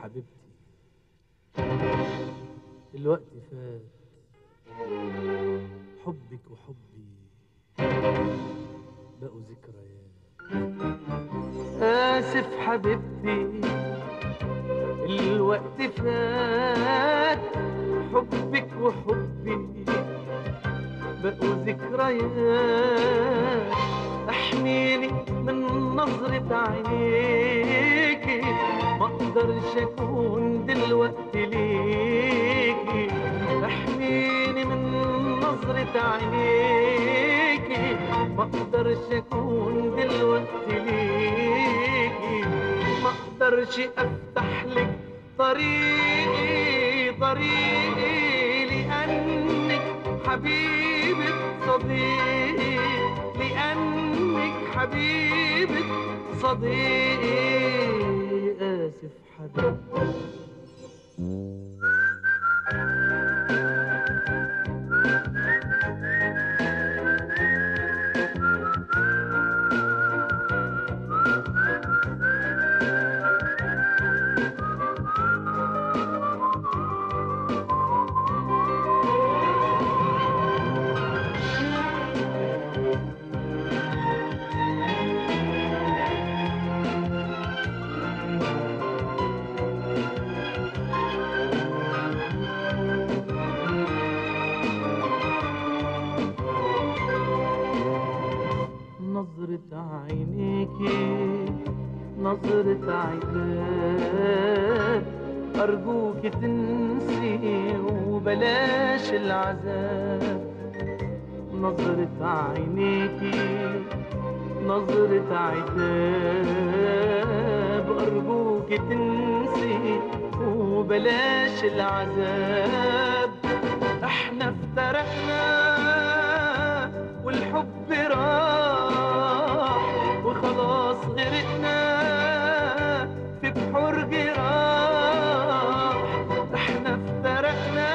حبيبتي الوقت فات، حبك وحبي بقوا ذكريات. آسف حبيبتي الوقت فات، حبك وحبي بقوا ذكريات. احميني من نظرة عينيكي، ما اقدرش اكون دلوقتي ليكي. احميني من نظرة عينيكي، ما اقدرش اكون دلوقتي ليكي. ما اقدرش افتح لك طريقي لانك حبيبة صديقي، لأنك حبيبة صديقي. آسف حبيبتي نظرة عينيكي نظرة عتاب، أرجوك تنسي وبلاش العذاب. نظرة عينيكي نظرة عتاب، أرجوك تنسي وبلاش العذاب. احنا افترقنا والحب راح، وخلاص غرقنا في بحور جراح. احنا افترقنا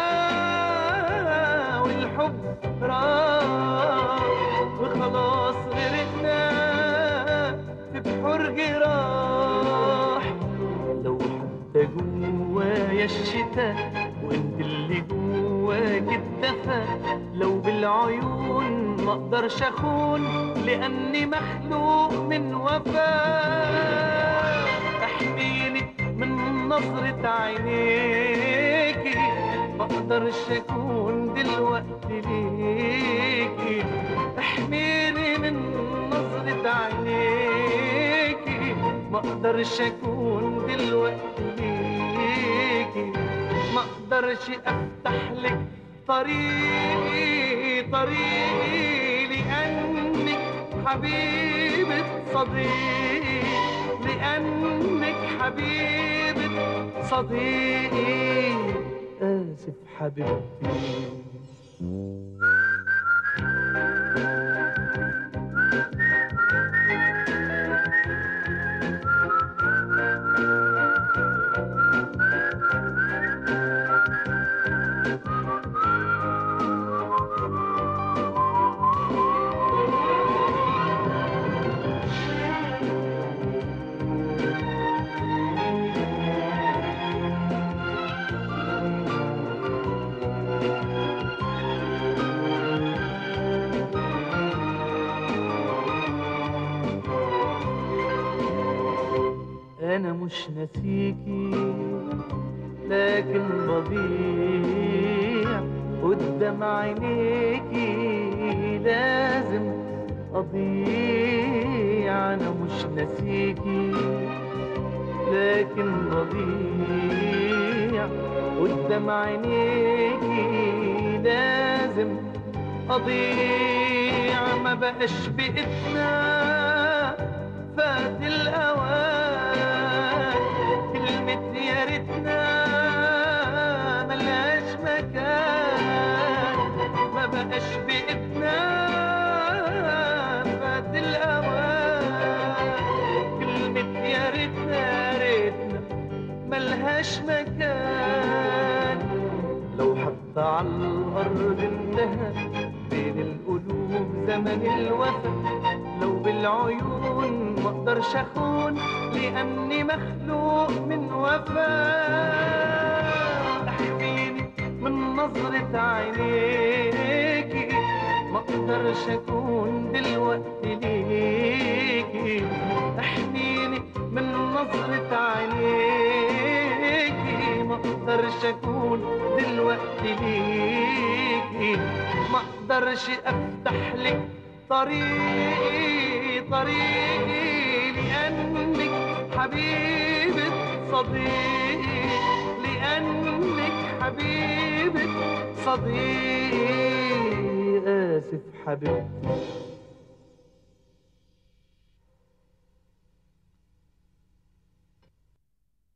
والحب راح، وخلاص غرقنا في بحور جراح. لو حتى جوايا الشتاء وانت اللي جواك الدفا، لو بالعيون ما اقدرش اخون لاني مخلوق من وفاء. احميني من نظرة عينيكي، ما اقدرش اكون دلوقتي ليكي. احميني من نظرة عينيكي، ما اقدرش اكون دلوقتي ليكي. ما اقدرش افتح لك طريقي لانك حبيبة صديقي، لانك حبيبة صديقي. آسف حبيبتي أنا مش ناسيكي، لكن بضيع قدام عينيكي، لازم أضيع. أنا مش ناسيكي لكن بضيع قدام عينيكي، لازم أضيع. ما بقاش بإيدنا، فات الأوان، كلمة يا ريتنا ملهاش مكان. ما بقاش بإيدنا، فات الأوان، كلمة يا ريتنا ملهاش مكان. لو حتى على الأرض انتهى بين القلوب زمن الوفا، لو بالعيون ما اقدرش اخون لاني مخلوق من وفا. نظرة عينيكي، ما اقدرش اكون دلوقتي ليكي. احميني من نظرة عينيكي، ما اقدرش اكون دلوقتي ليكي. ما اقدرش افتح لك طريقي لانك حبيبة صديقي، لانك حبيبة صديقي. اسف حبيبتي